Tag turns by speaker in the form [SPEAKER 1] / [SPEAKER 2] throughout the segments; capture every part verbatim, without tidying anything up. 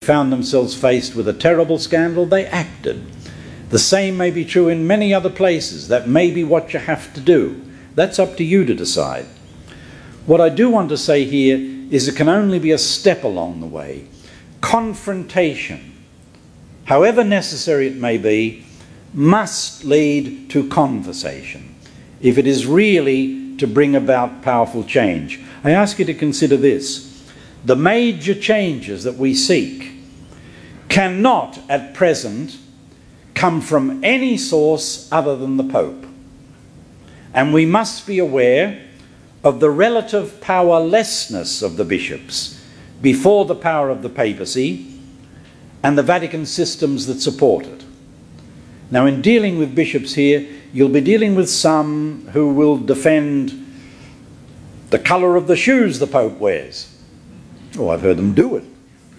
[SPEAKER 1] found themselves faced with a terrible scandal, they acted. The same may be true in many other places. That may be what you have to do. That's up to you to decide. What I do want to say here is it can only be a step along the way. Confrontation, however necessary it may be, must lead to conversation if it is really to bring about powerful change. I ask you to consider this. The major changes that we seek cannot at present come from any source other than the Pope. And we must be aware of the relative powerlessness of the bishops before the power of the papacy and the Vatican systems that support it. Now, in dealing with bishops here, you'll be dealing with some who will defend the colour of the shoes the Pope wears. Oh, I've heard them do it.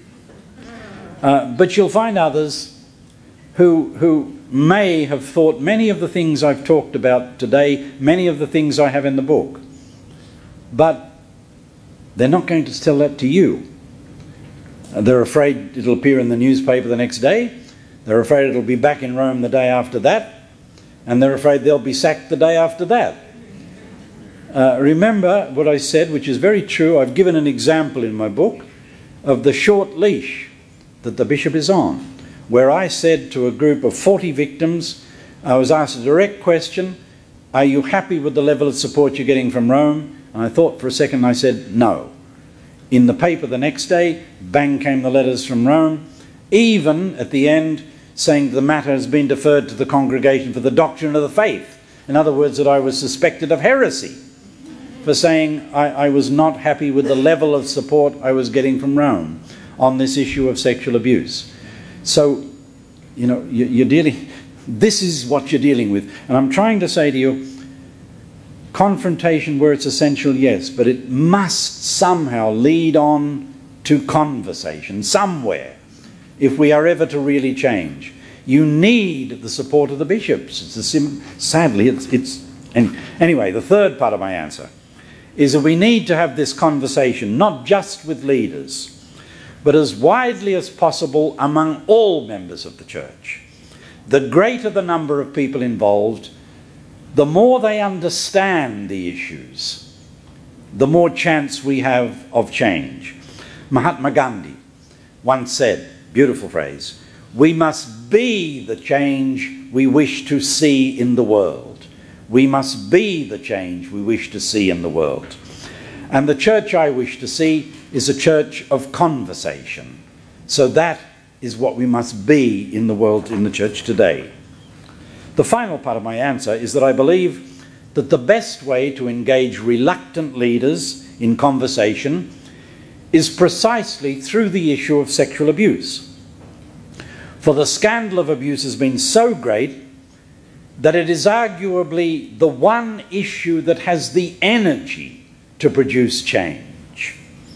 [SPEAKER 1] Uh, but you'll find others who, who may have thought many of the things I've talked about today, many of the things I have in the book. But they're not going to tell that to you. They're afraid it'll appear in the newspaper the next day. They're afraid it'll be back in Rome the day after that. And they're afraid they'll be sacked the day after that. Uh, remember what I said, which is very true. I've given an example in my book of the short leash that the bishop is on, where I said to a group of forty victims, I was asked a direct question, are you happy with the level of support you're getting from Rome? And I thought for a second, I said no. In the paper the next day, bang came the letters from Rome, even at the end saying the matter has been deferred to the Congregation for the Doctrine of the Faith. In other words, that I was suspected of heresy for saying I, I was not happy with the level of support I was getting from Rome on this issue of sexual abuse. So, you know, you, you're dealing, this is what you're dealing with. And I'm trying to say to you, confrontation where it's essential, yes, but it must somehow lead on to conversation somewhere if we are ever to really change. You need the support of the bishops. It's a sim sadly, it's, it's and anyway, the third part of my answer is that we need to have this conversation, not just with leaders, but as widely as possible among all members of the church. The greater the number of people involved, the more they understand the issues, the more chance we have of change. Mahatma Gandhi once said, beautiful phrase, we must be the change we wish to see in the world. We must be the change we wish to see in the world. And the church I wish to see is a church of conversation. So that is what we must be in the world, in the church today. The final part of my answer is that I believe that the best way to engage reluctant leaders in conversation is precisely through the issue of sexual abuse. For the scandal of abuse has been so great that it is arguably the one issue that has the energy to produce change.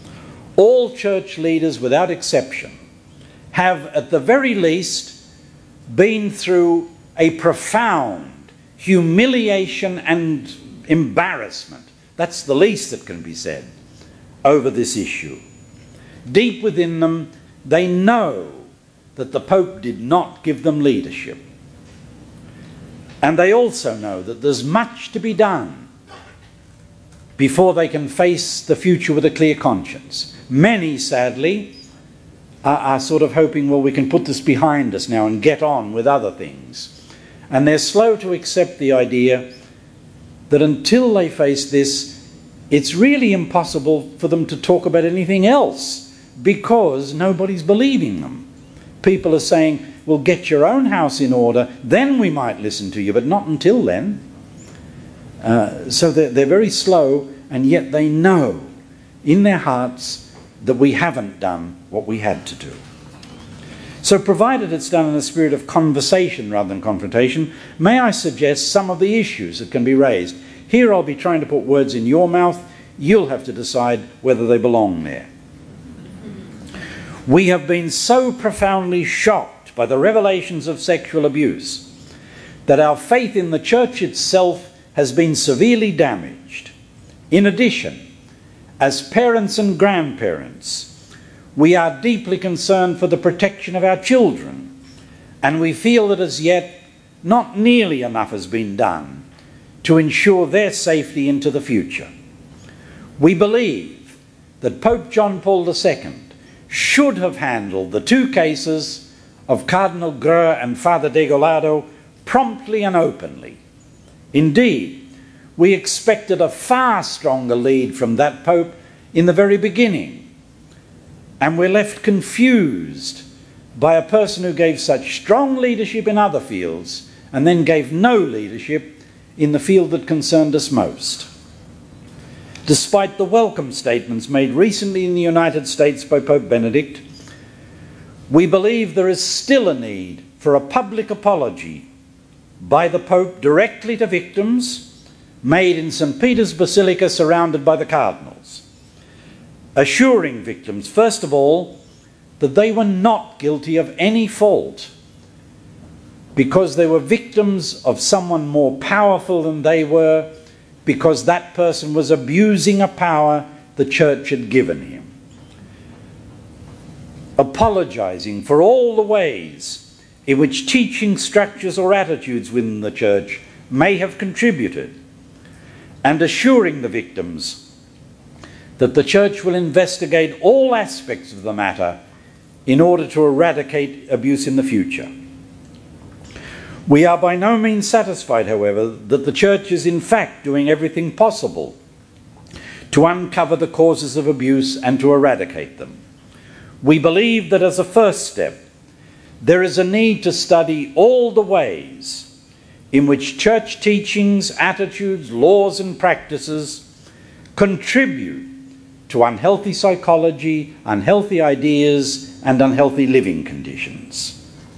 [SPEAKER 1] All church leaders, without exception, have at the very least been through a profound humiliation and embarrassment, that's the least that can be said, over this issue. Deep within them, they know that the Pope did not give them leadership. And they also know that there's much to be done before they can face the future with a clear conscience. Many, sadly, are, are sort of hoping, well, we can put this behind us now and get on with other things. And they're slow to accept the idea that until they face this, it's really impossible for them to talk about anything else because nobody's believing them. People are saying, well, get your own house in order, then we might listen to you, but not until then. Uh, so they're, they're very slow, and yet they know in their hearts that we haven't done what we had to do. So provided it's done in a spirit of conversation rather than confrontation, may I suggest some of the issues that can be raised. Here I'll be trying to put words in your mouth. You'll have to decide whether they belong there. We have been so profoundly shocked by the revelations of sexual abuse that our faith in the church itself has been severely damaged. In addition, as parents and grandparents, we are deeply concerned for the protection of our children, and we feel that as yet not nearly enough has been done to ensure their safety into the future. We believe that Pope John Paul the Second should have handled the two cases of Cardinal Greux and Father Degolado promptly and openly. Indeed, we expected a far stronger lead from that Pope in the very beginning, and we're left confused by a person who gave such strong leadership in other fields and then gave no leadership in the field that concerned us most. Despite the welcome statements made recently in the United States by Pope Benedict, we believe there is still a need for a public apology by the Pope directly to victims, made in Saint Peter's Basilica surrounded by the cardinals, assuring victims, first of all, that they were not guilty of any fault because they were victims of someone more powerful than they were, because that person was abusing a power the Church had given him. Apologizing for all the ways in which teaching structures or attitudes within the Church may have contributed, and assuring the victims that the Church will investigate all aspects of the matter in order to eradicate abuse in the future. We are by no means satisfied, however, that the Church is in fact doing everything possible to uncover the causes of abuse and to eradicate them. We believe that as a first step, there is a need to study all the ways in which Church teachings, attitudes, laws and practices contribute to unhealthy psychology, unhealthy ideas, and unhealthy living conditions.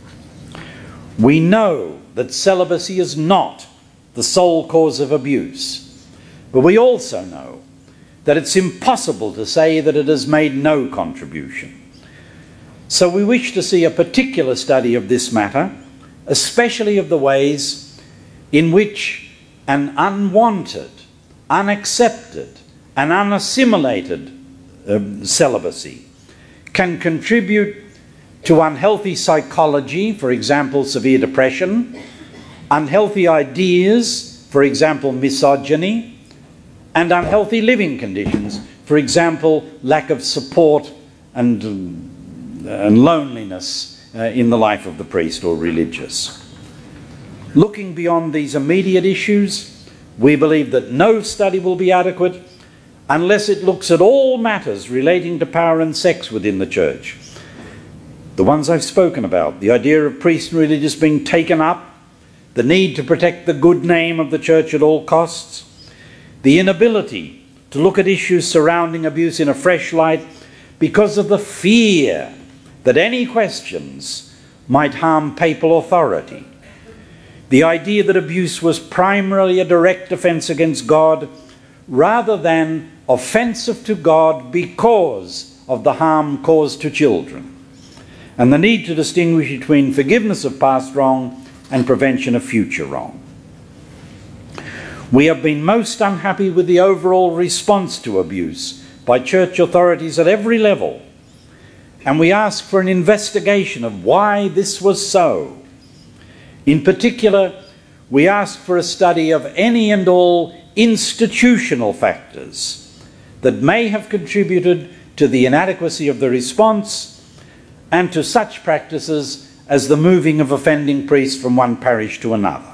[SPEAKER 1] We know that celibacy is not the sole cause of abuse, but we also know that it's impossible to say that it has made no contribution. So we wish to see a particular study of this matter, especially of the ways in which an unwanted, unaccepted, and unassimilated um, celibacy can contribute to unhealthy psychology, for example, severe depression, unhealthy ideas, for example, misogyny, and unhealthy living conditions, for example, lack of support and, and loneliness uh, in the life of the priest or religious. Looking beyond these immediate issues, we believe that no study will be adequate unless it looks at all matters relating to power and sex within the Church. The ones I've spoken about, the idea of priests and religious being taken up, the need to protect the good name of the Church at all costs, the inability to look at issues surrounding abuse in a fresh light because of the fear that any questions might harm papal authority, the idea that abuse was primarily a direct offence against God rather than offensive to God because of the harm caused to children, and the need to distinguish between forgiveness of past wrong and prevention of future wrong. We have been most unhappy with the overall response to abuse by Church authorities at every level, and we ask for an investigation of why this was so. In particular, we ask for a study of any and all institutional factors that may have contributed to the inadequacy of the response and to such practices as the moving of offending priests from one parish to another.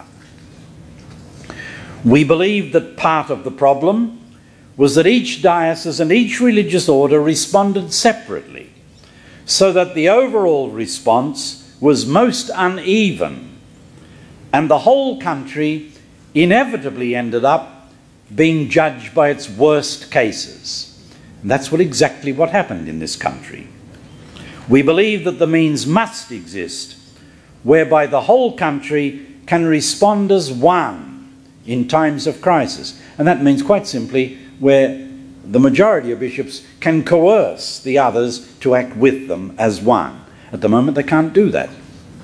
[SPEAKER 1] We believe that part of the problem was that each diocese and each religious order responded separately, so that the overall response was most uneven, and the whole country inevitably ended up being judged by its worst cases. And that's what exactly what happened in this country. We believe that the means must exist whereby the whole country can respond as one in times of crisis. And that means quite simply where the majority of bishops can coerce the others to act with them as one. At the moment they can't do that.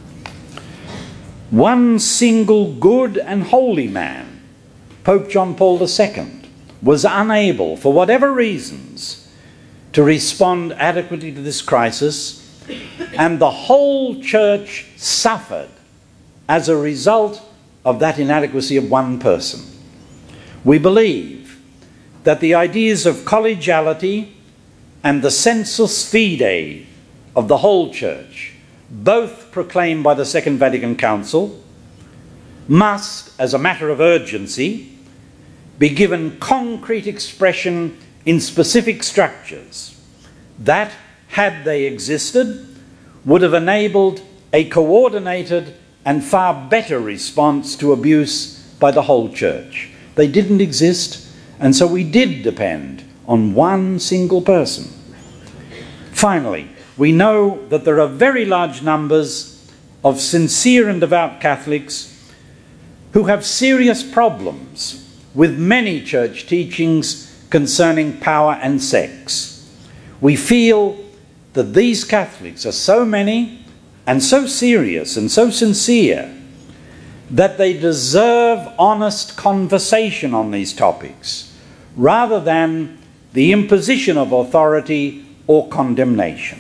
[SPEAKER 1] One single good and holy man, Pope John Paul the Second, was unable, for whatever reasons, to respond adequately to this crisis, and the whole church suffered as a result of that inadequacy of one person. We believe that the ideas of collegiality and the sensus fidei of the whole church, both proclaimed by the Second Vatican Council, must, as a matter of urgency, be given concrete expression in specific structures that, had they existed, would have enabled a coordinated and far better response to abuse by the whole church. They didn't exist, and so we did depend on one single person. Finally, we know that there are very large numbers of sincere and devout Catholics who have serious problems with many church teachings concerning power and sex. We feel that these Catholics are so many and so serious and so sincere that they deserve honest conversation on these topics rather than the imposition of authority or condemnation.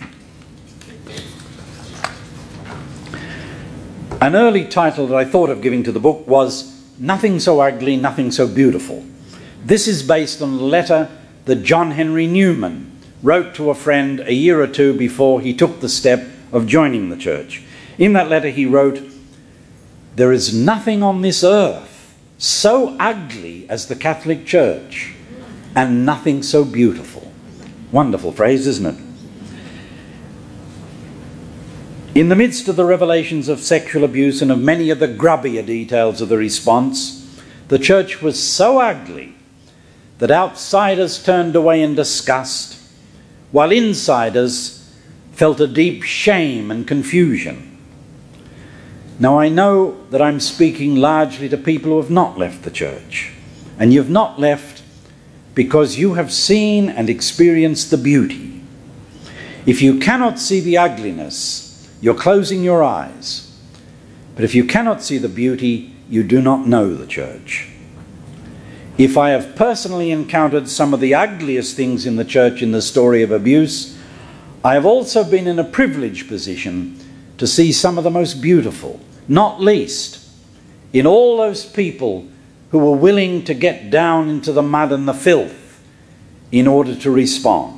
[SPEAKER 1] An early title that I thought of giving to the book was Nothing So Ugly, Nothing So Beautiful. This is based on a letter that John Henry Newman wrote to a friend a year or two before he took the step of joining the church. In that letter he wrote, "There is nothing on this earth so ugly as the Catholic Church, and nothing so beautiful." Wonderful phrase, isn't it? In the midst of the revelations of sexual abuse and of many of the grubbier details of the response, the church was so ugly that outsiders turned away in disgust, while insiders felt a deep shame and confusion. Now, I know that I'm speaking largely to people who have not left the church, and you've not left because you have seen and experienced the beauty. If you cannot see the ugliness, you're closing your eyes. But if you cannot see the beauty, you do not know the church. If I have personally encountered some of the ugliest things in the church in the story of abuse, I have also been in a privileged position to see some of the most beautiful, not least in all those people who were willing to get down into the mud and the filth in order to respond.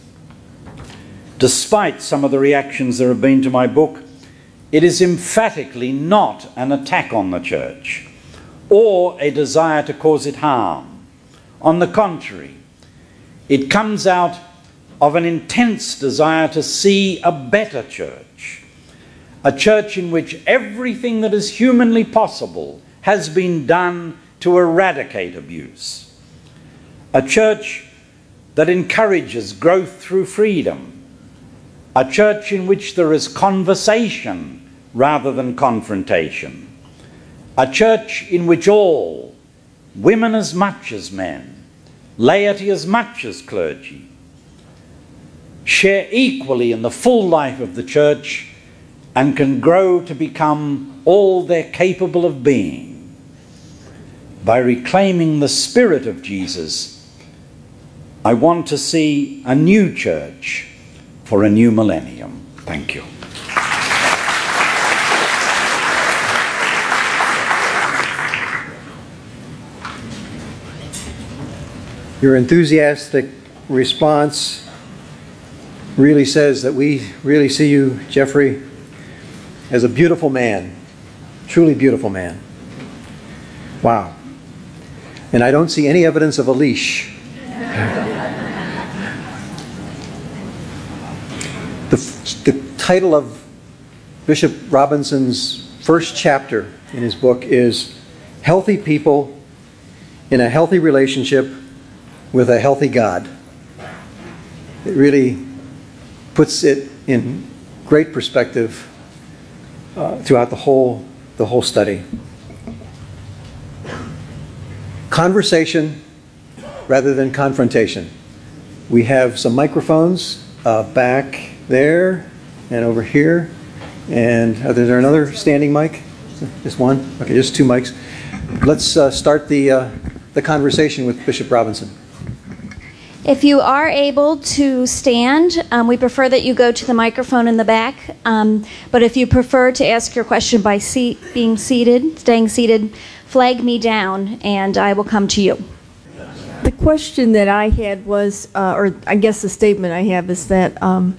[SPEAKER 1] Despite some of the reactions there have been to my book, it is emphatically not an attack on the church or a desire to cause it harm. On the contrary, it comes out of an intense desire to see a better church, a church in which everything that is humanly possible has been done to eradicate abuse, a church that encourages growth through freedom, a church in which there is conversation rather than confrontation, a church in which all, women as much as men, laity as much as clergy, share equally in the full life of the church and can grow to become all they're capable of being. By reclaiming the Spirit of Jesus, I want to see a new church for a new millennium. Thank you.
[SPEAKER 2] Your enthusiastic response really says that we really see you, Jeffrey, as a beautiful man, truly beautiful man. Wow. And I don't see any evidence of a leash. The, the title of Bishop Robinson's first chapter in his book is Healthy People in a Healthy Relationship with a Healthy God. It really puts it in great perspective uh, throughout the whole, the whole study. Conversation rather than confrontation. We have some microphones uh, back there and over here. And uh, is there another standing mic? Just one? Okay, just two mics. Let's uh, start the, uh, the conversation with Bishop Robinson.
[SPEAKER 3] If you are able to stand, um, we prefer that you go to the microphone in the back. Um, but if you prefer to ask your question by seat, being seated, staying seated, flag me down, and I will come to you.
[SPEAKER 4] The question that I had was, uh, or I guess the statement I have is that um,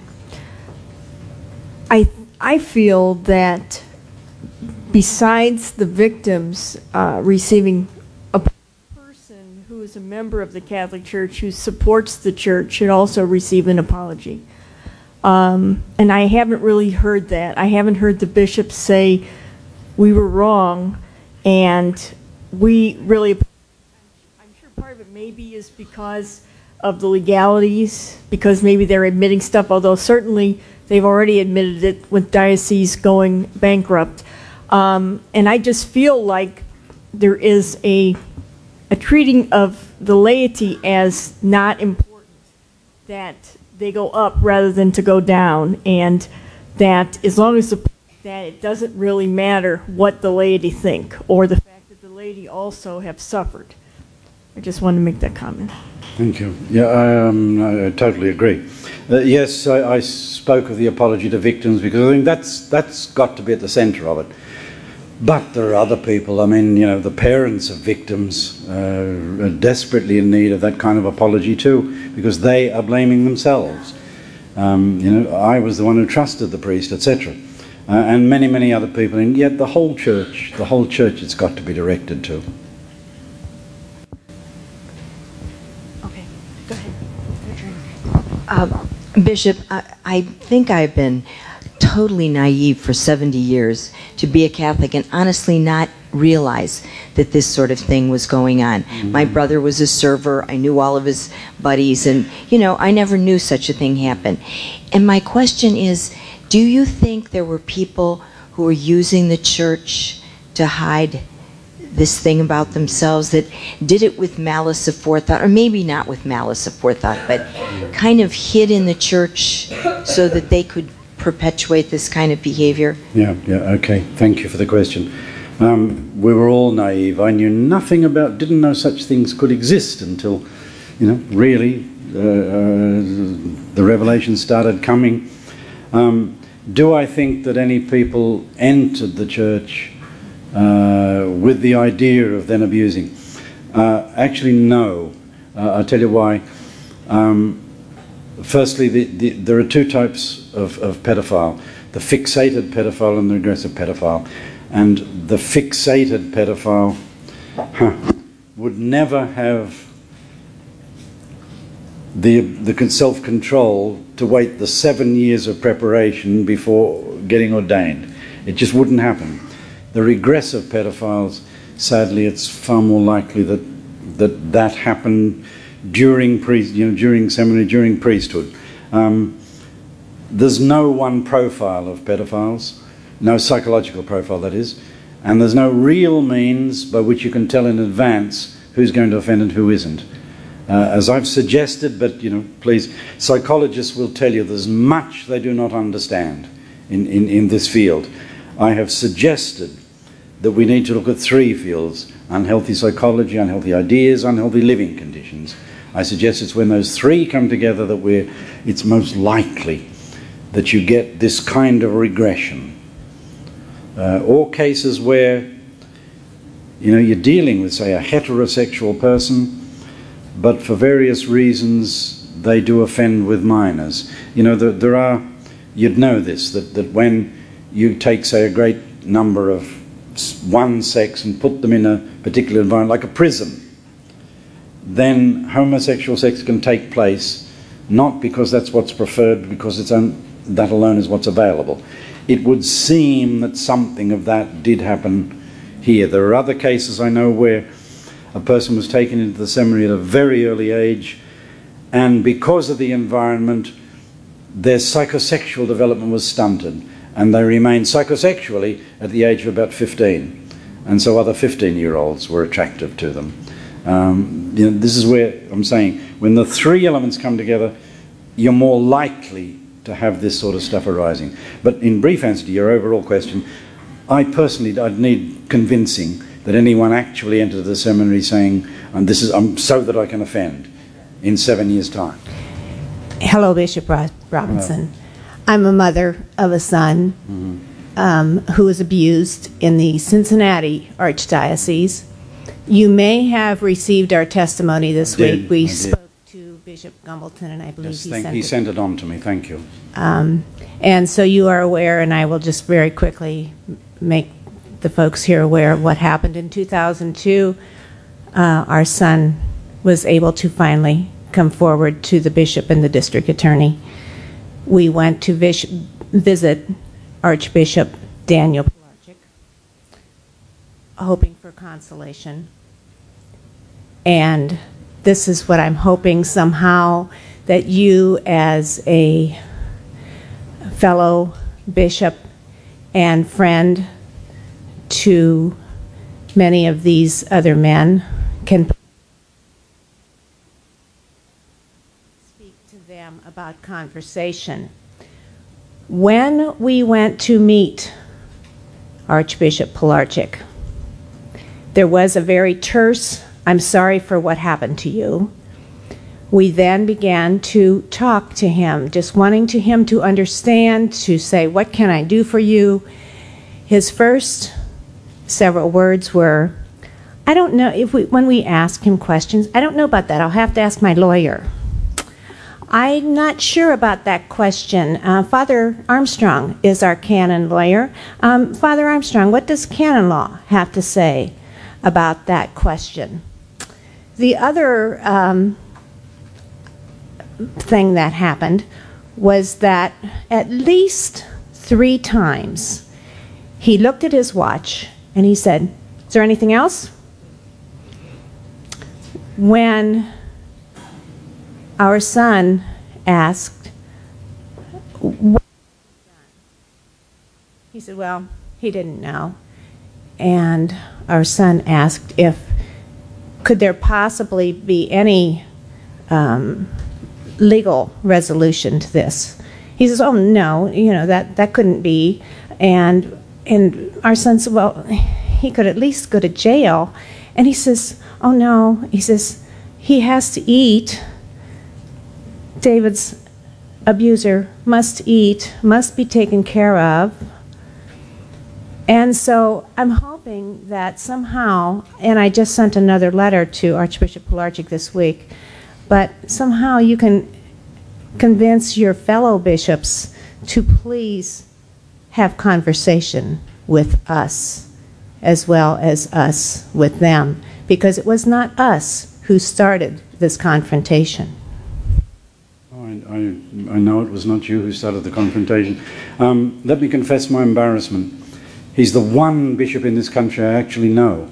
[SPEAKER 4] I I feel that besides the victims uh, receiving a person who is a member of the Catholic Church who supports the church should also receive an apology. Um, and I haven't really heard that. I haven't heard the bishops say we were wrong and we really. I'm sure part of it maybe is because of the legalities, because maybe they're admitting stuff, although certainly they've already admitted it with dioceses going bankrupt. Um, and I just feel like there is a, a treating of the laity as not important, that they go up rather than to go down, and that as long as the, that it doesn't really matter what the laity think, or the fact that the laity also have suffered. I just wanted to make that comment.
[SPEAKER 1] Thank you. Yeah, I, um, I totally agree. Uh, yes, I, I spoke of the apology to victims because I think that's that's got to be at the centre of it. But there are other people. I mean, you know, the parents of victims uh, are desperately in need of that kind of apology too, because they are blaming themselves. Um, you know, I was the one who trusted the priest, et cetera, uh, and many, many other people. And yet, the whole church, the whole church, it's got to be directed to.
[SPEAKER 3] Okay, go ahead.
[SPEAKER 5] Uh, Bishop, I, I think I've been totally naive for seventy years to be a Catholic and honestly not realize that this sort of thing was going on. Mm-hmm. My brother was a server. I knew all of his buddies, and, you know, I never knew such a thing happen. And my question is, do you think there were people who were using the church to hide this thing about themselves, that did it with malice aforethought, or maybe not with malice aforethought, but kind of hid in the church so that they could perpetuate this kind of behavior?
[SPEAKER 1] Yeah, yeah, okay. Thank you for the question. Um, we were all naive. I knew nothing about, didn't know such things could exist until, you know, really uh, uh, the revelation started coming. Um, do I think that any people entered the church uh, with the idea of then abusing? Uh, actually, no. Uh, I'll tell you why. Um, Firstly, the, the, there are two types of, of pedophile, the fixated pedophile and the aggressive pedophile. And the fixated pedophile huh, would never have the, the self-control to wait the seven years of preparation before getting ordained. It just wouldn't happen. The regressive pedophiles, sadly, it's far more likely that that, that happened during priest, you know, during seminary, during priesthood. Um, there's no one profile of pedophiles, no psychological profile, that is, and there's no real means by which you can tell in advance who's going to offend and who isn't. Uh, as I've suggested, but, you know, please, psychologists will tell you there's much they do not understand in, in, in this field. I have suggested that we need to look at three fields: unhealthy psychology, unhealthy ideas, unhealthy living conditions. I suggest it's when those three come together that we're, it's most likely that you get this kind of regression. Uh, or cases where, you know, you're dealing with, say, a heterosexual person, but for various reasons they do offend with minors. You know, there, there are, you'd know this, that, that when you take, say, a great number of one sex and put them in a particular environment, like a prison, then homosexual sex can take place, not because that's what's preferred, because it's on, that alone is what's available. It would seem that something of that did happen here. There are other cases I know where a person was taken into the seminary at a very early age, and because of the environment, their psychosexual development was stunted, and they remained psychosexually at the age of about fifteen. And so other fifteen-year-olds were attractive to them. Um, you know, this is where I'm saying, when the three elements come together, you're more likely to have this sort of stuff arising. But in brief answer to your overall question, I personally, I'd need convincing that anyone actually entered the seminary saying, and this is, I'm so that I can offend. in seven years' time?
[SPEAKER 6] Hello, Bishop Ro- Robinson. Hello. I'm a mother of a son mm-hmm. um, who was abused in the Cincinnati Archdiocese. You may have received our testimony this week. We spoke to Bishop Gumbleton, and I believe
[SPEAKER 1] yes,
[SPEAKER 6] he,
[SPEAKER 1] thank,
[SPEAKER 6] sent,
[SPEAKER 1] he
[SPEAKER 6] it.
[SPEAKER 1] sent it on to me. Thank you.
[SPEAKER 6] Um, and so you are aware, and I will just very quickly make the folks here aware of what happened in two thousand two. Uh, our son was able to finally come forward to the bishop and the district attorney. We went to vis- visit Archbishop Daniel Pilarczyk, hoping for consolation. And this is what I'm hoping somehow, that you as a fellow bishop and friend to many of these other men can speak to them about conversation. When we went to meet Archbishop Pilarczyk, there was a very terse, "I'm sorry for what happened to you." We then began to talk to him, just wanting to him to understand, to say, "What can I do for you?" His first several words were, "I don't know if we, when we ask him questions, I don't know about that. I'll have to ask my lawyer. I'm not sure about that question. Uh, Father Armstrong is our canon lawyer. Um, Father Armstrong, what does canon law have to say about that question?" The other um, thing that happened was that at least three times he looked at his watch and he said, "Is there anything else?" When our son asked, "What?" he said, "Well, he didn't know." And our son asked if, could there possibly be any um, legal resolution to this? He says, "Oh, no, you know, that, that couldn't be." And, and our son said, "Well, he could at least go to jail." And he says, "Oh, no." He says, "He has to eat. David's abuser must eat, must be taken care of." And so I'm hoping that somehow, and I just sent another letter to Archbishop Pilarczyk this week, but somehow you can convince your fellow bishops to please have conversation with us as well as us with them, because it was not us who started this confrontation.
[SPEAKER 1] Oh, I, I, I know it was not you who started the confrontation. Um, let me confess my embarrassment. He's the one bishop in this country I actually know.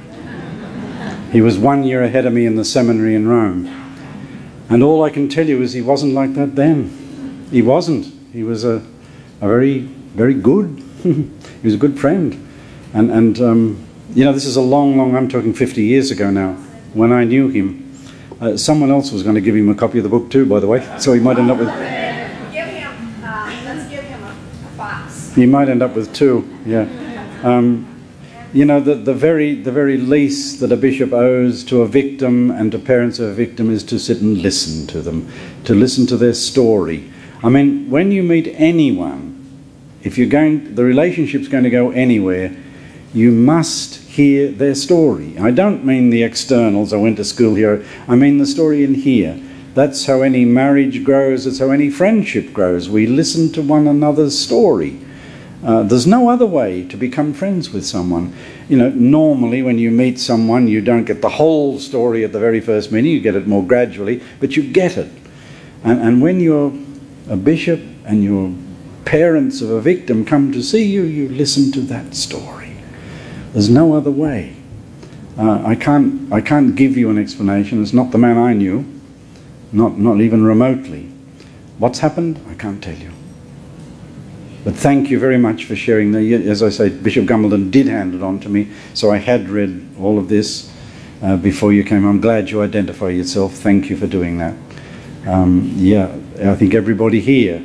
[SPEAKER 1] He was one year ahead of me in the seminary in Rome. And all I can tell you is he wasn't like that then. He wasn't. He was a, a very, very good, he was a good friend. And, and um, you know, this is a long, long, I'm talking fifty years ago now, when I knew him. Uh, someone else was going to give him a copy of the book too, by the way, so he might end up with...
[SPEAKER 6] Give him, uh, let's give him a, a box.
[SPEAKER 1] He might end up with two, yeah. Um, you know, the, the, very, the very least that a bishop owes to a victim and to parents of a victim is to sit and listen to them, to listen to their story. I mean, when you meet anyone, if you're going, the relationship's going to go anywhere, you must hear their story. I don't mean the externals, I went to school here, I mean the story in here. That's how any marriage grows, that's how any friendship grows. We listen to one another's story. Uh, there's no other way to become friends with someone. You know, normally when you meet someone, you don't get the whole story at the very first meeting, you get it more gradually, but you get it. And, and when you're a bishop and your parents of a victim come to see you, you listen to that story. There's no other way. Uh, I can't, I can't give you an explanation. It's not the man I knew, not, not even remotely. What's happened? I can't tell you. But thank you very much for sharing. The, as I say, Bishop Gumbleton did hand it on to me, so I had read all of this uh, before you came. I'm glad you identify yourself. Thank you for doing that. Um, yeah, I think everybody here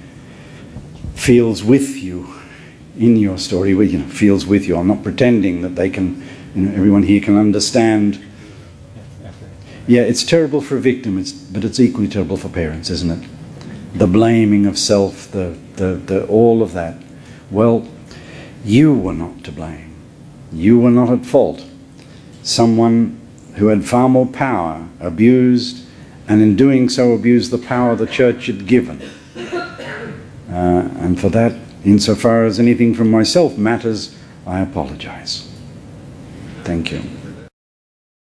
[SPEAKER 1] feels with you in your story. You know, feels with you. I'm not pretending that they can. You know, everyone here can understand. Yeah, it's terrible for a victim, it's, but it's equally terrible for parents, isn't it? The blaming of self, the, the, the, all of that. Well, you were not to blame. You were not at fault. Someone who had far more power abused, and in doing so abused the power the church had given. Uh, and for that, insofar as anything from myself matters, I apologize. Thank you.